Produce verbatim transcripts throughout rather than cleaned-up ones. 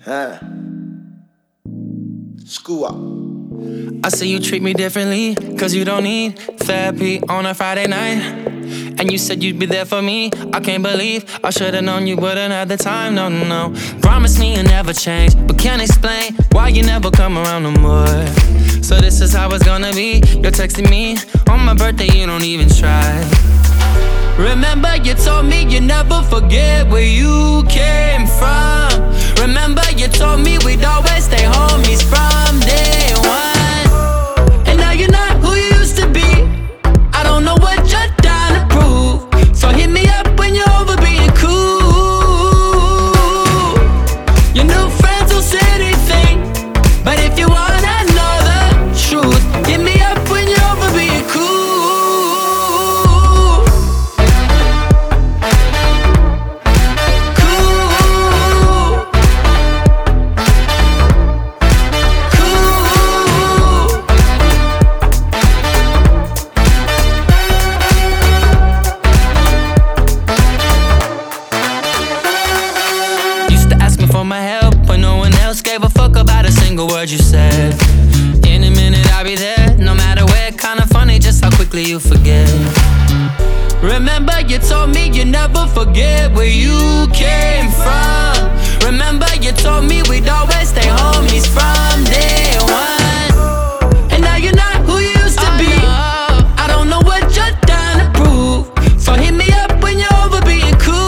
Huh. School up. I see you treat me differently, cause you don't need therapy on a Friday night. And you said you'd be there for me. I can't believe I should've known you wouldn't have the time, no, no, no. Promise me you'll never change, but can't explain why you never come around no more. So this is how it's gonna be. You're texting me on my birthday, you don't even try. Remember you told me you never forget where you came from. Remember you told me we'd always stay homies from day one. And now you're not who you used to be. I don't know what you're trying to prove, so hit me up when you're over being cool. Your new friends will say anything, but if you wanna know the truth, hit me up when you're over being cool. My help, but no one else gave a fuck about a single word you said. In a minute I'll be there, no matter where. Kinda funny just how quickly you forget. Remember you told me you never forget where you came from. Remember you told me we'd always stay homies from day one. And now you're not who you used to be. I don't know what you're trying to prove, so hit me up when you're over being cool.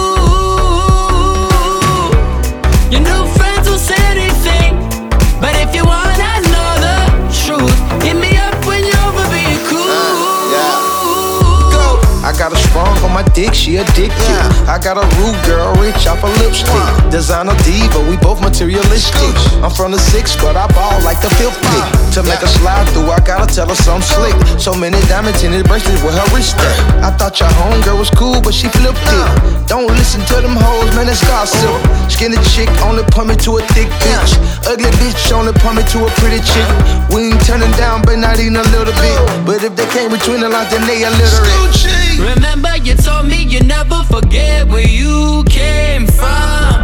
Your new friends will say anything, but if you wanna know the truth, hit me up when you're over being cool. Uh, yeah. Go. I got a sprung on my dick, she addicted. Yeah. I got a rude girl, rich off a lipstick. Wow. Designer diva, we both materialistic. Scooch. I'm from the six, but I ball like the fifth pick. To make her slide through, I gotta tell her something slick. So many diamond tinted bracelets with her wrist there. I thought your homegirl was cool, but she flipped it. Don't listen to them hoes, man, it's gossip. Skinny chick only point me to a thick bitch. Ugly bitch only point me to a pretty chick. We ain't turning down, but not even a little bit. But if they came between the lines, then they illiterate. Remember you told me you never forget where you came from.